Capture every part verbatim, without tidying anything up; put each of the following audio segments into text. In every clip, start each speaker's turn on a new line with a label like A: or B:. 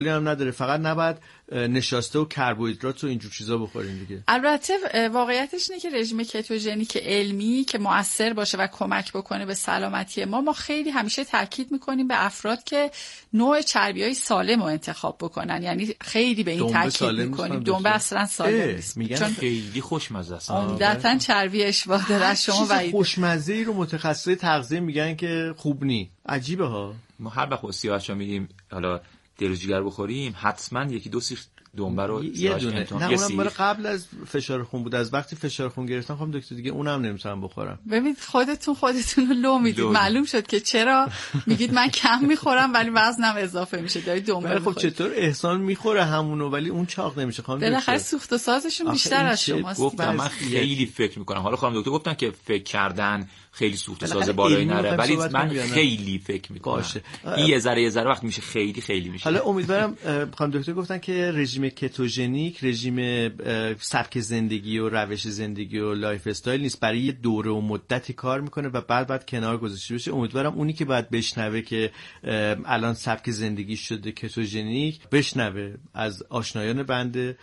A: هم نداره، فقط نباید نشاسته و کربوهیدرات و اینجور چیزا بخورین دیگه.
B: البته واقعیتش اینه که رژیم کتوژنیک علمی که مؤثر باشه و کمک بکنه به سلامتی ما، ما خیلی همیشه تاکید میکنیم به افراد که نوع چربیای سالم رو انتخاب بکنن. یعنی خیلی به این تاکید میکنیم دنبه اصلا سالم نیست،
C: میگن چون خیلی خوشمزه است،
B: عمدتاً چربی اشباع داره. از شما
A: وعید خوشمزه ای رو متخصص تغذیه میگن که خوب نی. عجیبه ها.
C: ما هر وقت سیاه‌چا میگیم حالا دلوجگر بخوریم، حتما یکی دو سیخ دنبه رو
A: یه دونه. نه اونم برای قبل از فشار خون بود، از وقتی فشار خون گرفتم خودم دکتر دیگه اونم نمیتونم بخورم.
B: ببین خودتون خودتون رو لو میدید. معلوم شد که چرا میگید من کم میخورم ولی وزنم اضافه میشه. دارید دنبه.
A: خب چطور احسان میخوره همونو ولی اون چاق نمیشه خانم دکتر؟
B: بالاخره سوخت و سازشون بیشتر از شماست.
C: گفتم من خیلی فکر میکنم. حالا خانم دکتر گفتن که فکر کردن خیلی سوخت و ساز بالایی نره، ولی من خیلی فکر میکنم باشه. این یه ذره یه ذره وقت میشه خیلی خیلی میشه.
A: حالا امیدوارم خانم دکتر گفتن که رژیم کتوژنیک رژیم سبک زندگی و روش زندگی و لایف استایل نیست، برای یه دوره و مدتی کار میکنه و بعد بعد کنار گذاشته بشه. امیدوارم اونی که باید بشنوه که الان سبک زندگی شده کتوژنیک بشنوه از آشنایان بنده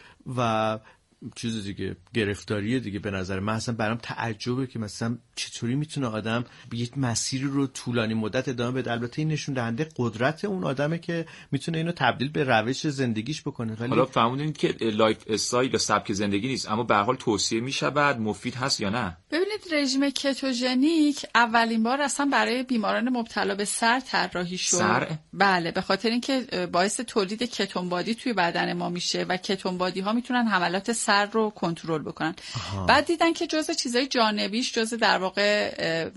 A: و چیز دیگه گرفتاریه دیگه. به نظر من اصلا برام تعجبه که مثلا چطوری میتونه آدم یک مسیر رو طولانی مدت ادامه بده. البته این نشون دهنده قدرت اون آدمه که میتونه اینو تبدیل به روش زندگیش بکنه. ولی
C: حالا فهمیدین که لایف استایل یا سبک زندگی نیست، اما به هر حال توصیه میشه، بعد مفید هست یا نه؟
B: ببینید رژیم کتوژنیک اولین بار اصلا برای بیماران مبتلا به سر طراحی شد.
C: سر؟
B: بله، به خاطر اینکه باعث تولید کتون بادی توی بدن ما میشه و کتون بادی ها میتونن حملات سر رو کنترل بکنن. آها. بعد دیدن که جزء چیزای جانبیش، جزء در واقع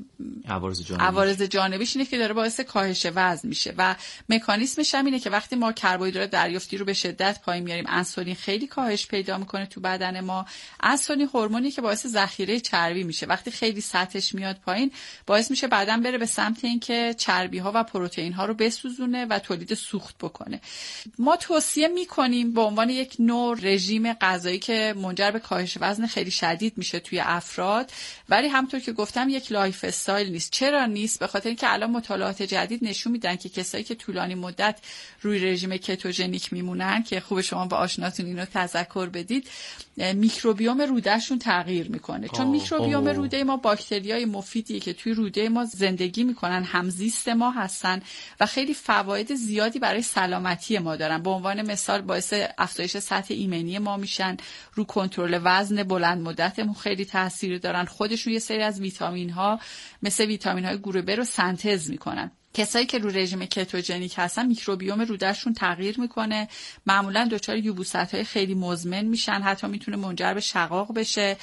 C: عوارض جانبیش
B: عوارض جانبیش اینه که داره باعث کاهش وزن میشه و مکانیزمش هم اینه که وقتی ما کربوهیدرات دریافتی رو به شدت پایین میاریم، انسولین خیلی کاهش پیدا میکنه تو بدن ما. انسولین هورمونی که باعث ذخیره چربی میشه، وقتی خیلی سطحش میاد پایین باعث میشه بدن بره به سمت اینکه چربی ها و پروتئین ها رو بسوزونه و تولید سوخت بکنه. ما توصیه میکنیم به عنوان یک نوع رژیم غذایی که منجر به کاهش وزن خیلی شدید میشه توی افراد، ولی همونطور که گفتم یک لایف استایل نیست. چرا نیست؟ به خاطر اینکه الان مطالعات جدید نشون میدن که کسایی که طولانی مدت روی رژیم کتوژنیک میمونن، که خوب شما با آشناتون اینو تذکر بدید، میکروبیوم رودهشون تغییر میکنه. چون میکروبیوم روده ما باکتریای مفیدیه که توی روده ما زندگی میکنن، همزیست ما هستن و خیلی فواید زیادی برای سلامتی ما دارن. به عنوان مثال باعث افزایش سطح ایمنی ما میشن، رو کنترل وزن بلند مدتمون خیلی تاثیر دارن. خودشون یه سری از ویتامین ها مثل ویتامین های گروه ب رو سنتز میکنن. کسایی که رو رژیم کتوژنیک هستن میکروبیوم رودهشون تغییر میکنه، معمولا دچار یبوست‌های خیلی مزمن میشن، حتی میتونه منجر به شقاق بشه.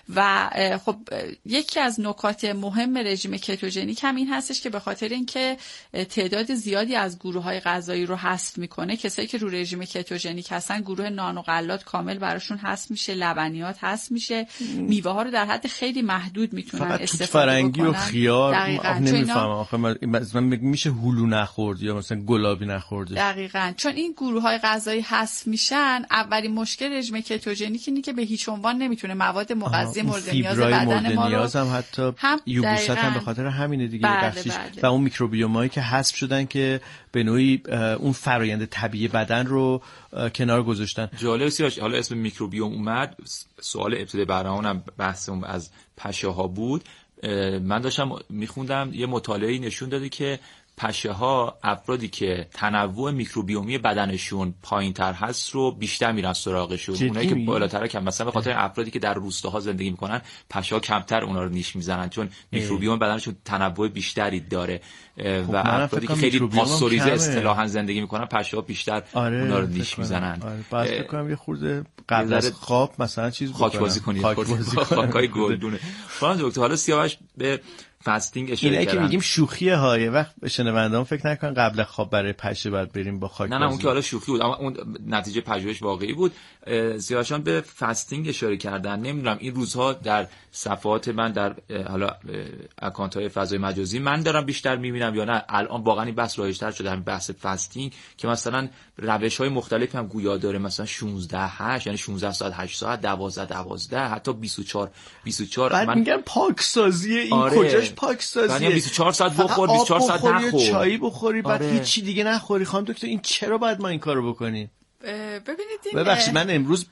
B: و خب یکی از نکات مهم رژیم کتوژنیک هم این هستش که به خاطر اینکه تعداد زیادی از گروه‌های غذایی رو حذف میکنه، کسایی که رو رژیم کتوژنیک هستن گروه نان و غلات کامل براشون حذف میشه، لبنیات حذف میشه، میوه ها رو در حد خیلی محدود میتونن استفاده
A: فرنگی
B: بکنن.
A: و خیار نمیفهمم آخه من میشه هلو نخورد یا مثلا گلابی نخورد.
B: دقیقاً چون این گروه‌های غذایی حذف میشن، اولین مشکل رژیم کتوژنیک اینه که به هیچ عنوان نمیتونه مواد مغذی مورد نیاز بدن ما رو،
A: نیاز هم حتی
B: هم
A: یبوست هم به خاطر همینه دیگه بخشش.
B: بله.
A: و اون میکروبیومایی که حذف شدن که به نوعی اون فرآیند طبیعی بدن رو کنار گذاشتن.
C: جالب سیاش حالا اسم میکروبیوم اومد، سوال ابتدای برنامه‌ام بحثم از پشه‌ها بود. من داشتم میخوندم یه مطالعه‌ای نشون داده که پشه‌ها افرادی که تنوع میکروبیومی بدنشون پایین‌تر هست رو بیشتر میرن سراغشون. اونایی که بالاتر کم مثلا به خاطر افرادی که در روستاها زندگی میکنن پشه‌ها کمتر اونا رو نیش میزنن چون میکروبیوم بدنشون تنوع بیشتری داره. و افرادی که خیلی پاستوریزه اصطلاحاً زندگی میکنن پشه‌ها بیشتر
A: آره
C: اونا رو نیش میزنن.
A: آره باز فکر کنم یه خورده قبل از خواب مثلا چیز
C: خاک بازی کنید، خاکای گلدونه. خانم دکتر حالا سیاوش به فاستینگ اشاره
A: اینه
C: کردن.
A: که میگیم شوخیه ها، یه وقت شنوندهام فکر نکن قبل خواب برای پشه باید بریم با خاک.
C: نه نه اون که حالا شوخی بود، اما اون نتیجه پژوهش واقعی بود. سیاوشان به فاستینگ اشاره کردن. نمیدونم این روزها در صفحات من در حالا اکانت های فضای مجازی من دارم بیشتر میبینم یا نه الان واقعا این بحث رایج‌تر شده، همین بحث فاستینگ که مثلا روش های مختلفی هم گویا داره، مثلا شانزده هشت یعنی شانزده ساعت هشت ساعت، دوازده دوازده حتی بیست و چهار بیست و چهار.
A: بعد
C: من
A: میگن پاکسازی این
C: آره.
A: کجاش پاکسازیه؟
C: بیست و چهار ساعت بخور، بیست و چهار ساعت نخور،
A: چایی بخوری، بعد
C: آره.
A: هیچی دیگه نخوری. خانم دکتر این چرا باید ما این کارو بکنیم؟
B: ببینید
A: ببخشید من امروز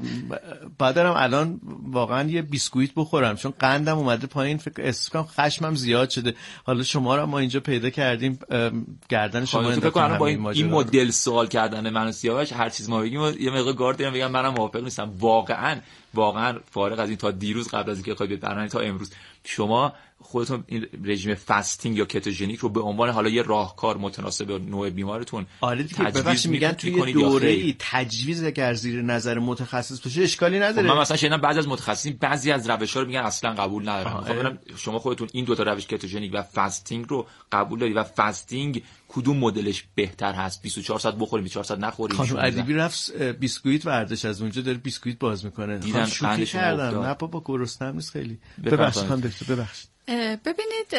A: بعدم الان واقعا یه بیسکویت بخورم چون قندم اومده پایین، فکر اسکام خشمم زیاد شده. حالا شما رو ما اینجا پیدا کردیم، گردن شما
C: فکر کنم با این, این مدل سوال کردن من و سیاوش هر چیز ما بگیم یه مقدار گارد دارم بگم منم موافق نیستم. واقعا واقعا فارغ از این تا دیروز قبل از اینکه بخواید برنامه تا امروز شما خودتون این رژیم فاستینگ یا کتوژنیک رو به عنوان حالا یه راهکار متناسب با نوع بیمارتون
A: آره دیگه ببخشید میگن توی دوره‌ای تجویز اگر زیر نظر متخصص باشه اشکالی نداره.
C: خب من مثلا شنیدم بعضی از متخصصین بعضی از روش‌ها رو میگن اصلا قبول ندارن. میخوام شما خودتون این دو تا روش کتوژنیک و فاستینگ رو قبول دارید و فاستینگ کدوم مدلش بهتر هست؟ بیست و چهار ساعت بخوریم بیست و چهار ساعت نخوریم.
A: خانم ادیبی رفت بیسکویت وردش از اونجا داره بیسکویت باز میکنه.
C: دیدن
A: شوخی کردم. نه بابا گرسنه‌ام نیست خیلی. ببخشید خانم دکتر ببخشید.
B: ببینید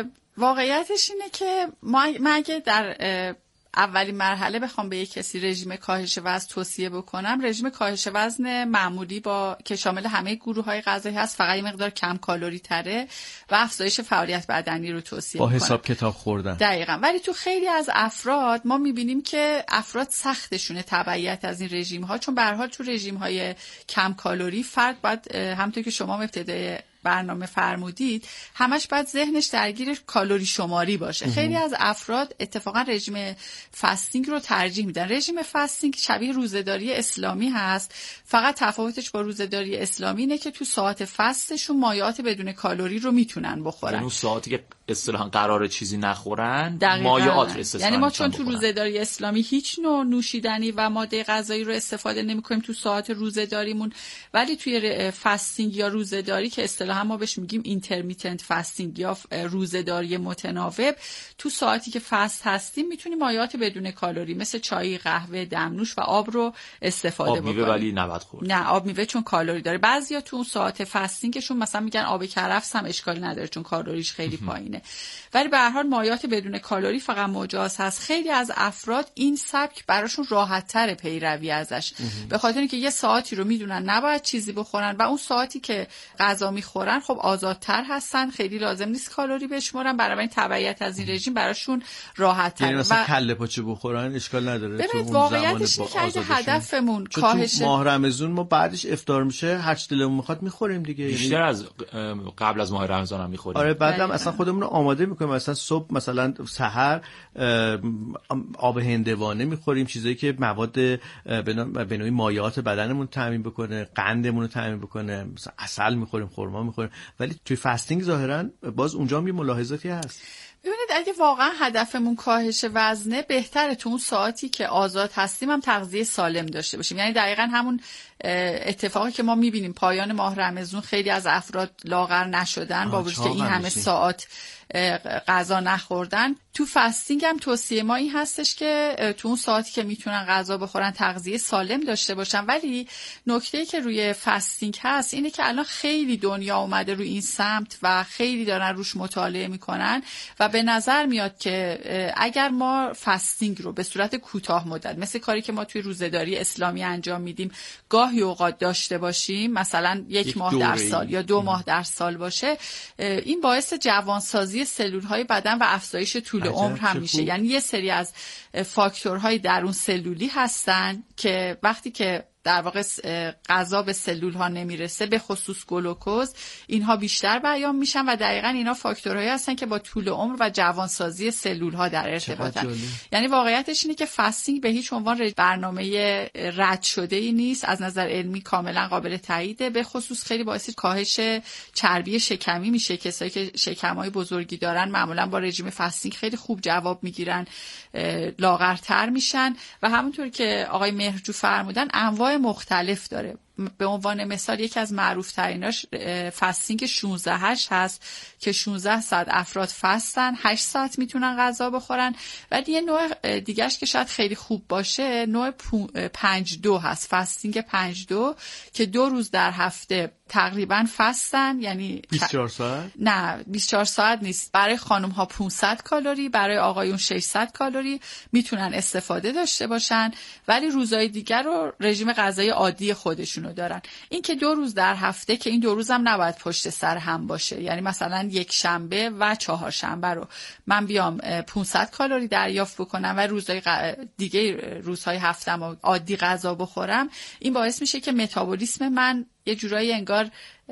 B: واقعیتش اینه که ما اگه در اولین مرحله بخوام به یک کسی رژیم کاهش وزن توصیه بکنم، رژیم کاهش وزن معمولی با که شامل همه گروه‌های غذایی هست، فقط یه مقدار کم کالری تره و افزایش فعالیت بدنی رو توصیه
A: با
B: میکنم.
A: حساب کتاب خوردن.
B: دقیقاً. ولی تو خیلی از افراد ما میبینیم که افراد سختشونه تبعیت از این رژیم ها، چون به هر حال تو رژیم های کم کالری فرد باید همونطور که شما ابتدای برنامه فرمودید همش باید ذهنش درگیر کالری شماری باشه. خیلی از افراد اتفاقا رژیم فاستینگ رو ترجیح میدن. رژیم فاستینگ شبیه روزه‌داری اسلامی هست، فقط تفاوتش با روزه‌داری اسلامی اینه که تو ساعت فستشون مایعات بدون کالری رو میتونن بخورن.
C: یعنی ساعتی که اصطلاحاً قراره چیزی نخورن مایعات رو استفاده.
B: یعنی ما چون تو روزه‌داری اسلامی هیچ نوع نوشیدنی و ماده غذایی رو استفاده نمی‌کنیم تو ساعت روزه‌داریمون، ولی توی فاستینگ یا روزه‌داری که اصطلاحاً هم ما بهش میگیم اینترمیتنت فاستینگ یا روزه‌داری متناوب، تو ساعتی که فست هستیم میتونیم مایعات بدون کالری مثل چای، قهوه، دمنوش و آب رو استفاده
C: آب
B: بکنیم.
C: میوه ولی نباید خورد.
B: نه آب میوه چون کالری داره. بعضیا تو اون ساعت فاستینگشون مثلا میگن آب کرفس هم اشکالی نداره چون کالریش خیلی پایینه، ولی به هر حال مایعات بدون کالری فقط مجاز هست. خیلی از افراد این سبک براشون راحت تر پیروی ازش، به خاطر اینکه یه ساعتی رو میدونن نباید چیزی بخورن و اون ساعتی که غذا میخورن خب آزادتر هستن، خیلی لازم نیست کالری بشمارن، برای این تبعیت از این رژیم براشون راحت تره.
A: یعنی مثلا کله پاچه بخورن اشکال نداره.
B: ببینید واقعیتش اینه که اگه هدفمون کاهش
A: ماه رمضان ما بعدش افطار میشه هر چی دلمون میخواد میخوریم دیگه،
C: بیشتر از قبل از ماه رمضان هم میخوریم.
A: آره بعدم اصلا خودمون رو آماده میکنیم، مثلا صبح مثلا سحر آب هندوانه میخوریم، چیزایی که مواد به نوعی مایعات بدنمون تامین بکنه، قندمون رو تامین بکنه، مثلا عسل میخوریم، خرما میخوریم. ولی توی فاستینگ ظاهرا باز اونجا هم یه ملاحظاتی هست.
B: ببینید اگه واقعا هدفمون کاهش وزنه، بهتره تو اون ساعتی که آزاد هستیم هم تغذیه سالم داشته باشیم. یعنی دقیقاً همون اتفاقی که ما میبینیم پایان ماه رمضان خیلی از افراد لاغر نشدن با وجود که این همه ساعت غذا نخوردن. تو فاستینگ هم توصیه ما این هستش که تو اون ساعتی که میتونن غذا بخورن تغذیه سالم داشته باشن. ولی نکته‌ای که روی فاستینگ هست اینه که الان خیلی دنیا اومده روی این سمت و خیلی دارن روش مطالعه میکنن و به نظر میاد که اگر ما فاستینگ رو به صورت کوتاه مدت مثل کاری که ما توی روزه‌داری اسلامی انجام میدیم گاهی اوقات داشته باشیم، مثلا یک, یک ماه در سال یا دو ماه در سال باشه، این باعث جوانسازی سلول‌های بدن و افزایش طول عمر هم میشه. یعنی یه سری از فاکتورهای درون سلولی هستن که وقتی که در واقع غذا به سلول ها نمیرسه، به خصوص گلوکوز، اینها بیشتر بیان میشن و دقیقاً اینا فاکتورهایی هستن که با طول عمر و جوانسازی سلول ها در ارتباطن. یعنی واقعیتش اینه که فاستینگ به هیچ عنوان برنامه رد شده ای نیست، از نظر علمی کاملا قابل تاییده، به خصوص خیلی باعث کاهش چربی شکمی میشه. کسایی که شکم‌های بزرگی دارن معمولا با رژیم فاستینگ خیلی خوب جواب میگیرن، لاغرتر میشن و همونطور که آقای مهرجو فرمودن انواع مختلف داره. به عنوان مثال یکی از معروف تریناش فاستینگ شانزده هشت هست که شانزده ساعت افراد فستن، هشت ساعت میتونن غذا بخورن. ولی یه نوع دیگهش که شاید خیلی خوب باشه نوع پنج دو هست، فاستینگ پنج دو که دو روز در هفته تقریبا فستن، یعنی
A: بیست و چهار ساعت؟
B: نه بیست و چهار ساعت نیست. برای خانم ها پانصد کالری، برای آقایون ششصد کالری میتونن استفاده داشته باشن، ولی روزهای دیگر رو رژیم غذایی عادی خودشون رو دارن. این که دو روز در هفته که این دو روز هم نباید پشت سر هم باشه، یعنی مثلا یک شنبه و چهار شنبه رو من بیام پانصد کالری دریافت بکنم و روزهای دیگه روزهای هفتم عادی غذا بخورم، این باعث میشه که متابولیسم من یه جورایی انگار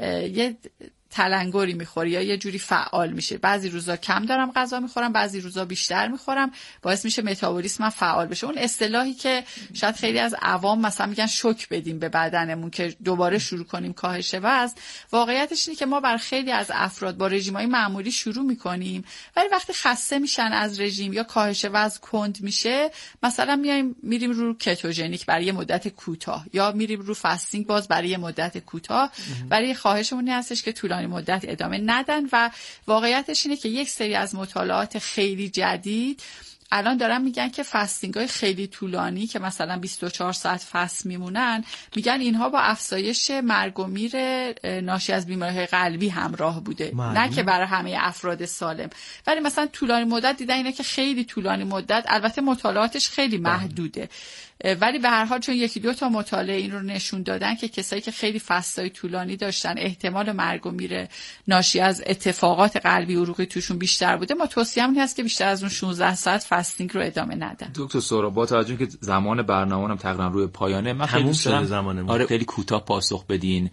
B: یه تلنگری میخوره یا یه جوری فعال میشه. بعضی روزا کم دارم غذا میخورم، بعضی روزا بیشتر میخورم، باعث میشه متابولیسم فعال بشه. اون اصطلاحی که شاید خیلی از عوام مثلا میگن شوک بدیم به بدنمون که دوباره شروع کنیم کاهش وزن، واقعیتش اینه که ما بر خیلی از افراد با رژیم‌های معمولی شروع میکنیم، ولی وقتی خسته میشن از رژیم یا کاهش وزن کند میشه، مثلا میایم میریم رو کتوژنیک برای یه مدت کوتاه یا میریم رو فاستینگ باز برای یه مدت کوتاه، برای خواهشمون این هستش که طولانی مدت ادامه ندن. و واقعیتش اینه که یک سری از مطالعات خیلی جدید الان دارن میگن که فاستینگ های خیلی طولانی که مثلا بیست و چهار ساعت فست میمونن، میگن اینها با افزایش مرگ و میر ناشی از بیماری‌های قلبی همراه بوده. معنی؟ نه که برای همه افراد سالم، ولی مثلا طولانی مدت دیدن اینه که خیلی طولانی مدت، البته مطالعاتش خیلی محدوده، ولی به هر حال چون یکی دو تا مطالعه این رو نشون دادن که کسایی که خیلی فستای طولانی داشتن احتمال مرگ و میر ناشی از اتفاقات قلبی عروقی توشون بیشتر بوده. ما توصیه‌مون هست که بیشتر از اون شانزده ساعت فاستینگ رو ادامه ندن.
C: دکتر سهراب، با توجه که زمان برنامه‌ام تقریبا روی پایانه، من خیلی دوست دارم آره خیلی کوتاه پاسخ بدین.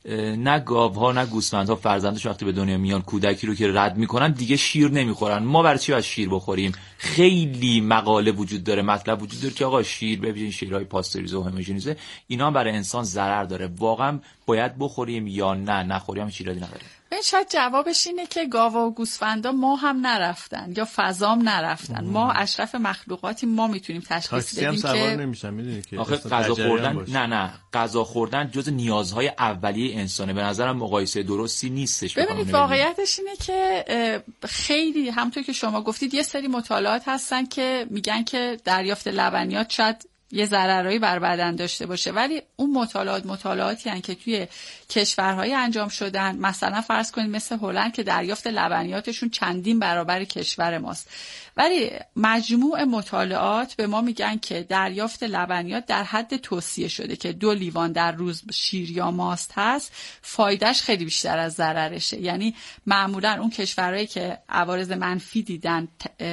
C: نه گاوها نه گوسفندها فرزندش وقتی به دنیا میان کودکی رو که رد میکنن دیگه شیر نمیخورن. ما برای چی باید شیر بخوریم؟ خیلی مقاله وجود داره، مطلب وجود داره که آقا شیر ببینید شیرهای پاستوریزه و هموژنیزه اینا برای انسان ضرر داره. واقعا باید بخوریم یا نه نخوریم؟ هیچ ایرادی نداره.
B: شاید جوابش اینه که گاوا و گوسفندا ما هم نرفتن یا فضام نرفتن. ما اشرف مخلوقاتی، ما میتونیم تشخیص بدیم که
A: نمیشن. میدونی که
C: آخه غذا خوردن نه نه غذا خوردن جز نیازهای اولیه انسانه. به نظرم مقایسه درستی نیستش.
B: ببینید واقعیتش اینه که خیلی همونطور که شما گفتید یه سری مطالعات هستن که میگن که دریافت لبنیات شاید یه ضررایی بر بدن داشته باشه، ولی اون مطالعات مطالعاتی هستن که توی کشورهای انجام شدن، مثلا فرض کنید مثل هلند که دریافت لبنیاتشون چندین برابر کشور ماست، ولی مجموع مطالعات به ما میگن که دریافت لبنیات در حد توصیه شده که دو لیوان در روز شیر یا ماست هست، فایدهش خیلی بیشتر از ضررشه. یعنی معمولا اون کشورهایی که عوارض منفی دیدن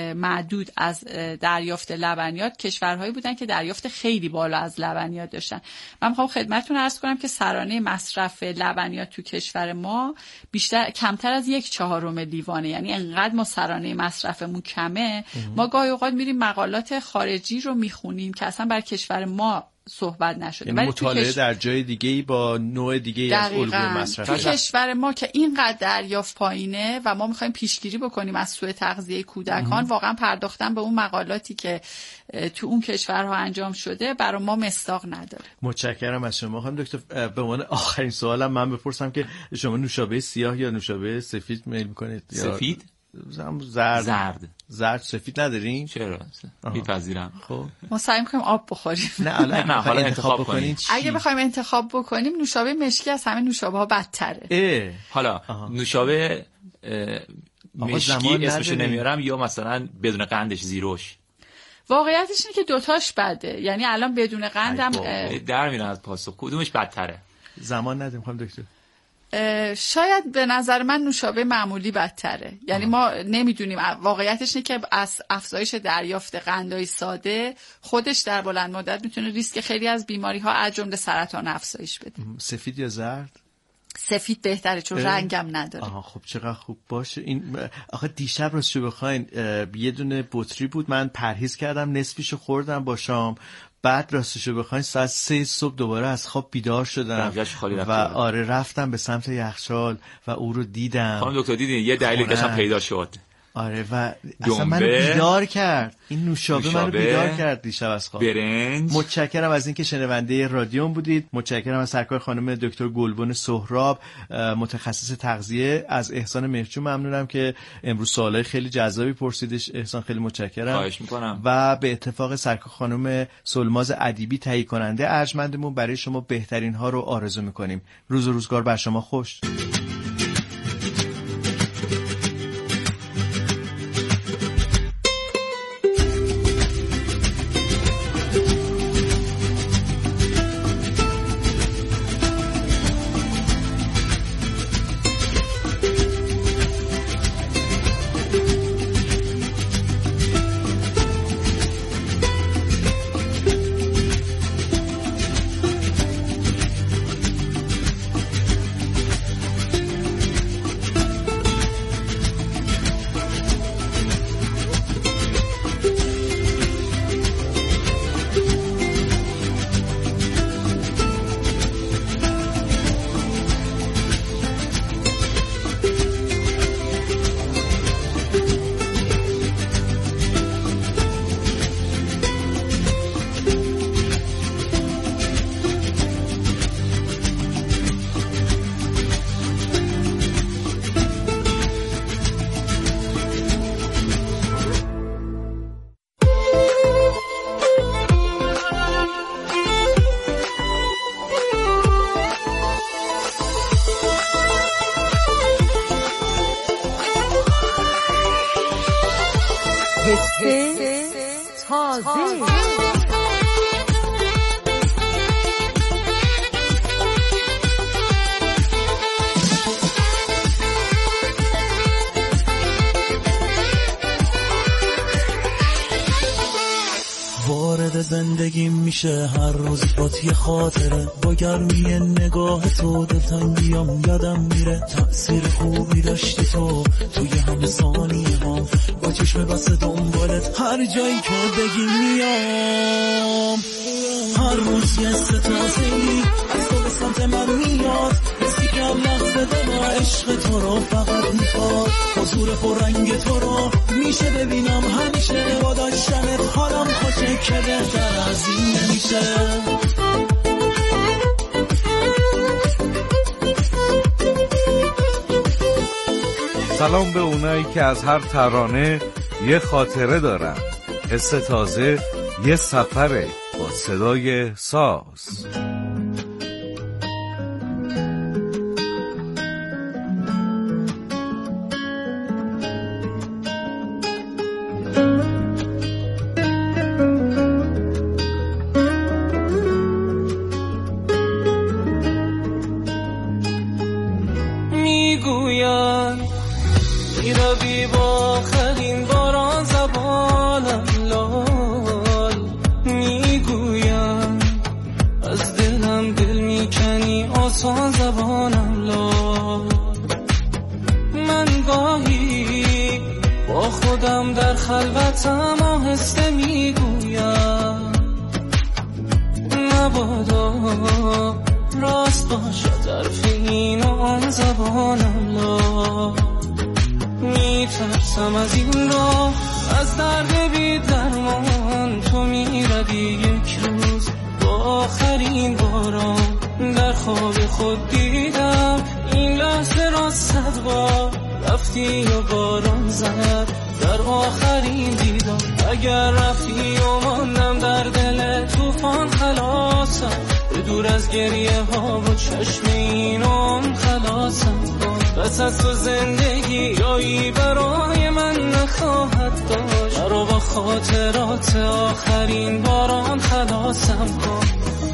B: معدود از دریافت لبنیات کشورهایی بودن که دریافت خیلی بالا از لبنیات داشتن. من میخوام خدمتتون عرض کنم که سرانه مصرف لبنیات تو کشور ما بیشتر کمتر از یک چهارم لیوانه، یعنی انقدر ما سرانه مصرفمون کمه. ما گاهی اوقات میریم مقالات خارجی رو میخونیم که اصلا بر کشور ما صحبت نشده،
A: یعنی مطالعه کش... در جای دیگه‌ای با نوع دیگه‌ای از الگوی مصرف
B: تو کشور ما که اینقدر دریافت پایینه و ما میخوایم پیشگیری بکنیم از سوء تغذیه کودکان، واقعا پرداختن به اون مقالاتی که تو اون کشورها انجام شده برای ما مصداق نداره.
A: متشکرم از شما خانم دکتر. به عنوان آخرین سوالم من بپرسم که شما نوشابه سیاه یا نوشابه سفید میل میکنید؟
C: سفید؟
A: زرد.
C: زرد.
A: زرد سفید ندارین؟
C: چرا؟ میپذیرم.
B: خب ما سعی می‌کنیم آب بخوریم.
A: نه حالا نه حالا انتخاب بکنین.
B: اگه بخوایم انتخاب بکنیم نوشابه مشکی از همه نوشابه‌ها بدتره.
A: اه.
C: حالا نوشابه مشکی اسمش نمیارم یا مثلا بدون قندش زیروش.
B: واقعیتش اینه که دوتاش بده. یعنی الان بدون قندم
C: در میرن از پاسخ. کدومش بدتره؟
A: زمان ندیم خانم دکتر.
B: شاید به نظر من نوشابه معمولی بدتره. یعنی آه. ما نمیدونیم. واقعیتش اینه که از افزایش دریافت قندهای ساده خودش در بلند مدت میتونه ریسک خیلی از بیماری ها از جمله سرطان افزایش بده.
A: سفید یا زرد؟
B: سفید بهتره چون رنگم نداره.
A: آها خب چقدر خوب باشه. این آخه دیشب راستش بخواین یه دونه بطری بود، من پرهیز کردم نصفیشو خوردم با شام، بعد راستشو بخواین ساعت سه صبح دوباره از خواب بیدار شدم و آره رفتم به سمت یخچال و او رو دیدم.
C: خانم دکتر دیدین یه دلیلی داشتم پیدا شد.
A: آره و اصلا منو بیدار کرد این نوشابه, نوشابه منو بیدار کرد دیشب از خواب.
C: برنج.
A: متشکرم از اینکه شنونده رادیوم بودید. متشکرم از سرکار خانم دکتر گلبن سهراب متخصص تغذیه. از احسان مهرجو ممنونم که امروز سوالای خیلی جذابی پرسیدش. احسان خیلی متشکرم.
C: خواهش میکنم.
A: و به اتفاق سرکار خانم سلماز ادیبی تهیه کننده ارجمندمون برای شما بهترین ها رو آرزو میکنیم. روز و روزگار بر شما خوش.
D: تازه.
E: وارد زندگی میشه هر روز با یه خاطره، با گرمی نگاه تو دلتنگیام یادم میره. تأثیر خوبی داشتی تو توی همه ثانیه ها، با چشم بسته دنبالت هر جایی که بگی میام. هر روز یه ستازه‌ای از تو به سمت من میاد، حسی که هم لحظه دما عشق تو رو فقط میخواد. حضور پررنگ تو رو میشه ببینم همیشه، با داشتنت حالم خوشه که بهتر از این نمیشه.
F: سلام به اونایی که از هر ترانه یه خاطره دارن. حس تازه یه سفره با صدای ساز.
E: میگویم میروی با آخرین باران زبانم لال، میگویم از دلم دل میکنی آسان زبانم لال. من گاهی با خودم در خلوتم آهسته میگویم مبادا راست باشد حرف این و آن زبانم لا. میترسم از این راه، از درد بی درمان تو میروی یک روز با آخرین باران. در خواب خود دیدم این لحظه را صد بار، رفتی و باران زد در آخرین دیدم. اگر رفتی و ماندم در دل توفان خلاصم، به دور از گریه ها و چشم اینم خلاصم. بس از تو زندگی جایی برای من نخواهد داشت، مرا با خاطرات آخرین باران خلاصم کن.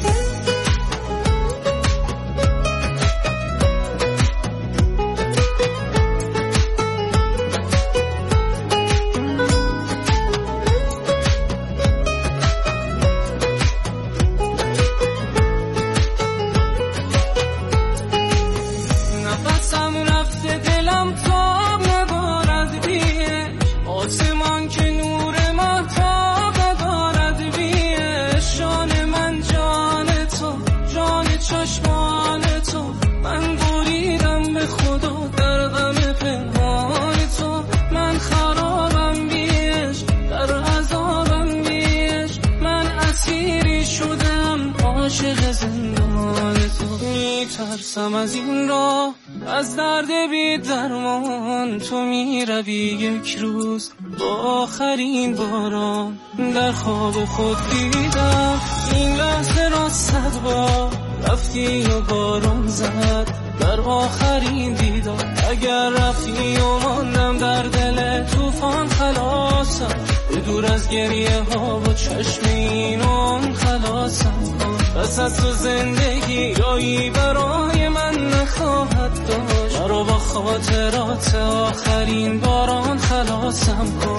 E: میترسم از این راه، از درد بی درمان تو میروی یک روز با آخرین باران. در خواب خود دیدم این لحظه را صد بار، رفتی و باران زد در آخرین دیدم. اگر رفتی و ماندم در دل توفان خلاصم، به دور از گریه ها و چشم اینم خلاصم. بس از تو زندگی جایی برای من نخواهد داشت، مرا با خاطرات آخرین باران خلاصم کن.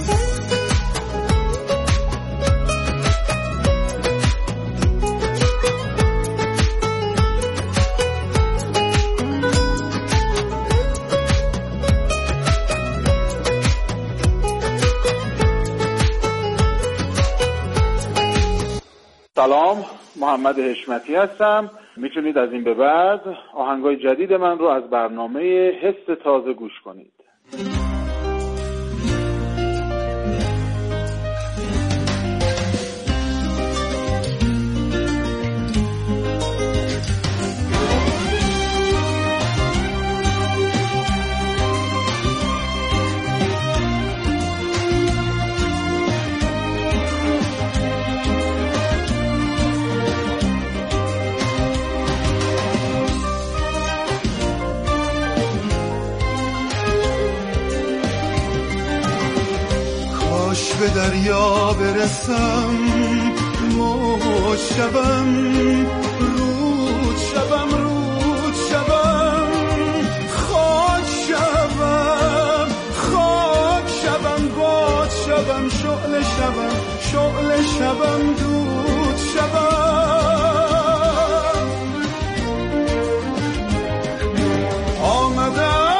G: سلام، محمد حشمتی هستم. میتونید از این به بعد آهنگای جدید من رو از برنامه حس تازه گوش کنید.
D: دریا برسم موج شوم رود شوم رود شوم خاک شوم خاک شوم باد شوم شعله شوم شعله شوم دود شوم آمدم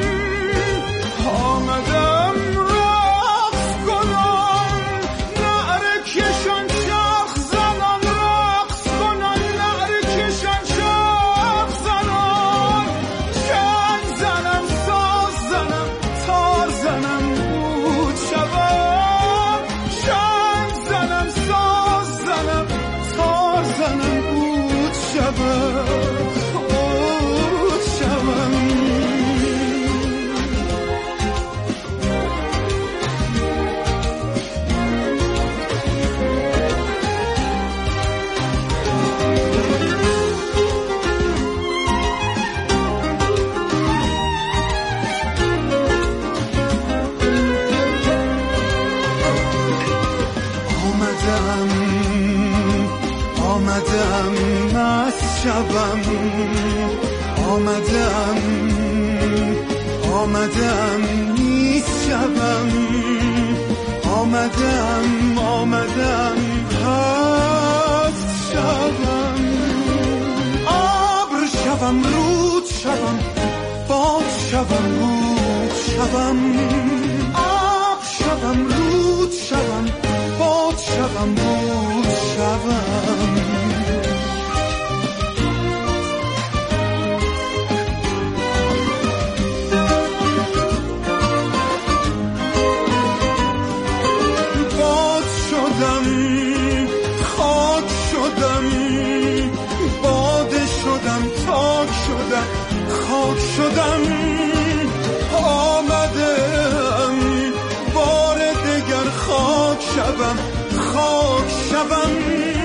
D: آمدم رقص کنم نعره کشان چرخ زنم رقص کنم نعره کشان چرخ زنم چنگ زنم ساز زنم تار زنم بود شوم چنگ زنم ساز زنم تار زنم بود شوم آمدم مست شوم آمدم آمدم نیست شوم آمدم آمدم هست شوم ابر شوم رود شوم باد شوم رود شوم ابر شوم رود شوم باد شوم رود شوم خاک شدم آمدم بار دگر خاک شوم خاک شوم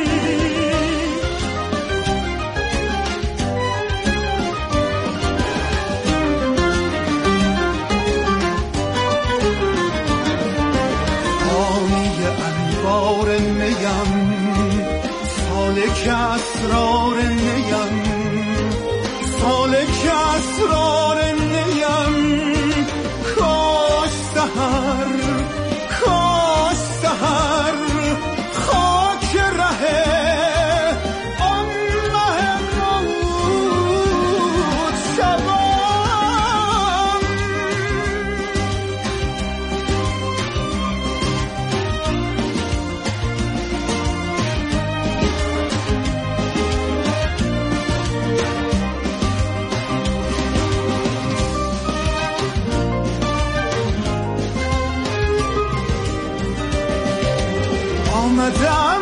D: حامی انوار نیم سالک اسرار نیم سالک اسرار نیم کاش سحر کاش سحر خاک ره آن مه نود شوم آمدم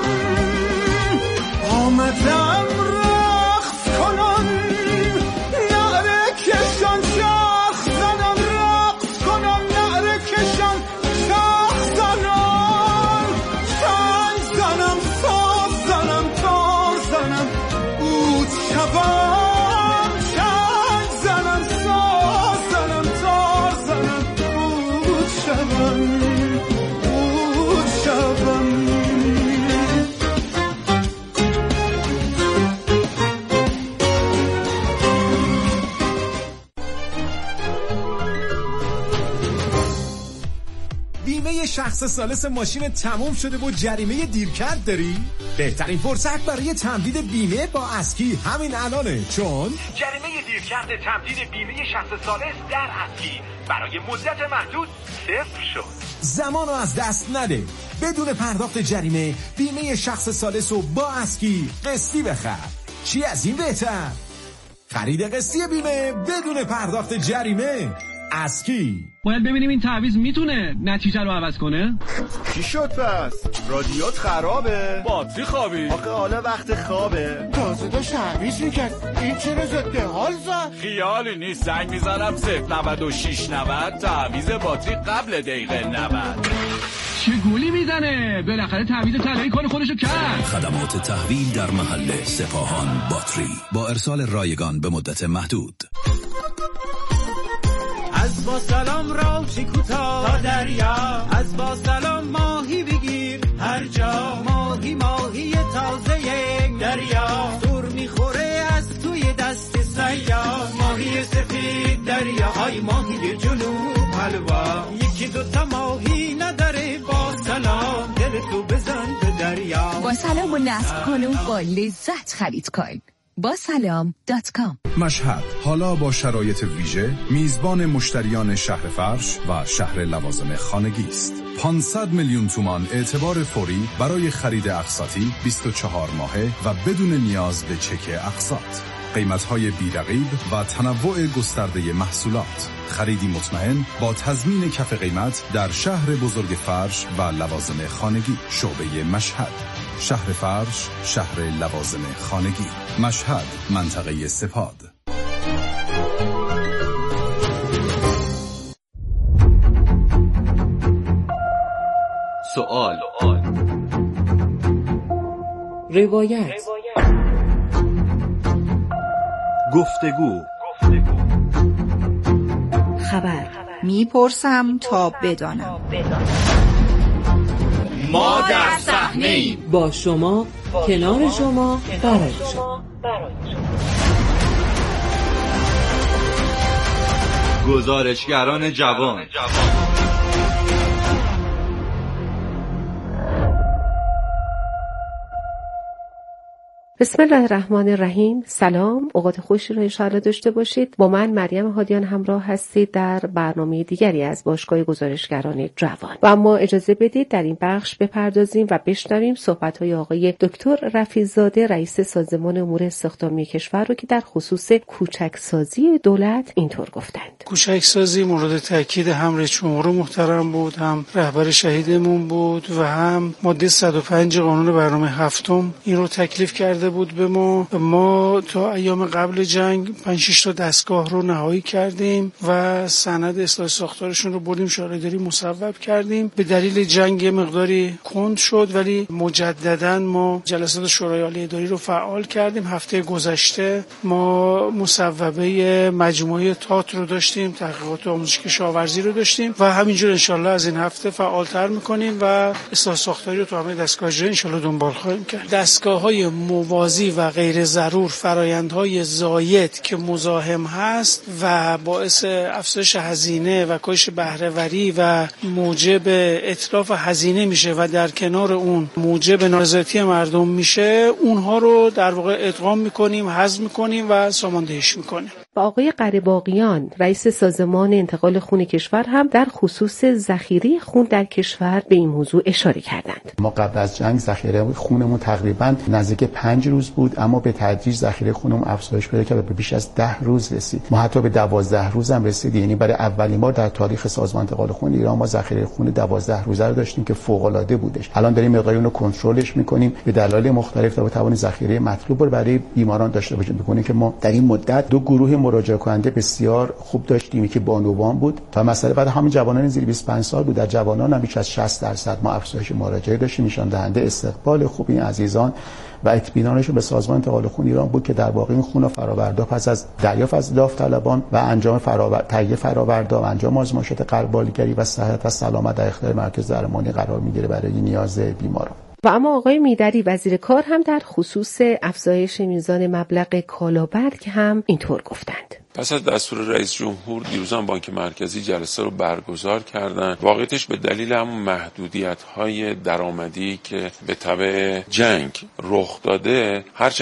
D: آمدم رقص کنم نعره کشان چرخ زنم رقص کنم نعره کشان چرخ زنم چنگ زنم ساز زنم تار زنم بود شوم چنگ زنم ساز زنم تار زنم بود شوم بود شوم
H: بیمه شخص ثالث ماشین تموم شده و جریمه دیرکرد داری؟ بهترین فرصت برای تمدید بیمه با اسکی همین الانه، چون
I: جریمه دیرکرد تمدید بیمه شخص ثالث در اسکی برای مدت محدود صفر شد.
H: زمانو از دست نده. بدون پرداخت جریمه بیمه شخص ثالث رو با اسکی قسطی بخر. چی از این بهتر؟ خرید قسطی بیمه بدون پرداخت جریمه. اسکی.
J: باید ببینیم این تعویض میتونه نتیجه رو عوض کنه.
K: چی شد پس؟ رادیوت خرابه؟
L: باتری خوابید.
K: آخه حالا وقت خوابه.
M: تازه داشت تعویض میکرد. این چرا ضد حال زد؟
L: خیالی نیست، زنگ میزنم صفر نود و شش نود تعویض باتری قبل دقیقه نود.
J: چه گولی میزنه؟ بالاخره تعویض طلایی کار خودشو کرد.
N: خدمات تحویل در محله سپاهان باتری با ارسال رایگان به مدت محدود.
O: از با سلام راوچی کوتاه تا دریا، از با سلام ماهی بی هر جا، ماهی ماهی تازه دریا، دور میخوره از توی دست سیاه، ماهی سفید دریا، های ماهی جنوب حلوا، یکی دوتا ماهی نداره با سلام، دل تو بزن به دریا.
P: با سلام و نصب کن و با لذت خرید کن. با سلام دات کام.
N: مشهد حالا با شرایط ویژه میزبان مشتریان شهر فرش و شهر لوازم خانگی است. پانصد میلیون تومان اعتبار فوری برای خرید اقساطی بیست و چهار ماهه و بدون نیاز به چک اقساط. قیمت‌های بی‌رقیب و تنوع گسترده محصولات. خریدی مطمئن با تضمین کف قیمت در شهر بزرگ فرش و لوازم خانگی. شعبه مشهد، شهر فرش، شهر لوازم خانگی. مشهد، منطقه سپاد.
A: سوال،
Q: روایت،
A: گفتگو،
R: خبر. میپرسم تا بدانم.
L: ما در صحنه ایم،
Q: با شما، کنار شما، برای شما.
A: گزارشگران جوان.
S: بسم الله الرحمن الرحیم. سلام، اوقات خوشی رو انشاءالله داشته باشید. با من مریم هادیان همراه هستید در برنامه دیگری از باشگاه گزارشگران جوان. و اما اجازه بدید در این بخش بپردازیم و بشنویم صحبت‌های آقای دکتر رفیع‌زاده، رئیس سازمان امور استخدامی کشور رو که در خصوص کوچکسازی دولت اینطور گفتند.
T: کوچکسازی مورد تاکید هم رئیس جمهور محترم بود، هم رهبر شهیدمون بود و هم ماده صد و پنج قانون برنامه هفتم این رو تکلیف کرده بود به ما. ما تا ایام قبل جنگ پنج شش تا دستگاه رو نهایی کردیم و سند اصلاح ساختارشون رو بردیم شهرداری مصوب کردیم. به دلیل جنگ یه مقداری کند شد ولی مجددا ما جلسات شورای عالی اداری رو فعال کردیم. هفته گذشته ما مصوبه مجموعه تات رو داشتیم، تحقیقات آموزش کشاورزی رو داشتیم و همینجور انشالله از این هفته فعالتر میکنیم و اصلاح ساختاری رو تو همه دستگاه اجرایی انشالله دنبال خواهیم کرد. دستگاه‌های موازی و غیر ضرور، فرآیندهای زاید که مزاحم هست و باعث افزایش هزینه و کاهش بهره‌وری و موجب اتلاف هزینه میشه و در کنار اون موجب نارضایتی مردم میشه، اونها رو در واقع ادغام میکنیم، حذف میکنیم و ساماندهیش میکنیم.
S: و آقای قره‌باقیان، رئیس سازمان انتقال خون کشور هم در خصوص ذخیره خون در کشور به این موضوع اشاره کردند.
U: ما قبل از جنگ ذخیره خونمون تقریباً نزدیک پنج روز بود، اما به تدریج ذخیره خونمون افزایش پیدا کرد و به بیش از ده روز رسید. ما حتی به دوازده روز هم رسیدیم. یعنی برای اولین بار در تاریخ سازمان انتقال خون ایران ما ذخیره خون دوازده روزه رو داشتیم که فوق‌العاده بودش. الان داریم مقداری اون رو کنترلش می‌کنیم به دلایل مختلف تا بتوانیم ذخیره مطلوب رو برای بیماران داشته باشیم. بکنیم که ما در این مدت دو گروه مراجعه کننده بسیار خوب داشتیم که بانوان بود تا مسئله بعد همین جوانان زیر بیست و پنج سال بود. در جوانان هم بیش از شصت درصد ما افزایش مراجعه داشتیم، نشان دهنده استقبال خوب این عزیزان و اطمینانشون به سازمان انتقال خون ایران بود که در واقع این خون فرآورده پس از دریافت از داوطلبان و انجام فراورد تهیه فرآورده و انجام آزمایشات قلب‌آلودگری و صحت و سلامت در اختیار مرکز درمانی قرار میگیره برای نیاز بیماران.
S: و اما آقای میدری، وزیر کار، هم در خصوص افزایش میزان مبلغ کالابرگ هم اینطور گفتند.
V: پس از دستور رئیس جمهور دیروز هم بانک مرکزی جلسه رو برگزار کردن. واقعیتش به دلیل همون محدودیت‌های درآمدی که به تبع جنگ رخ داده، هرچند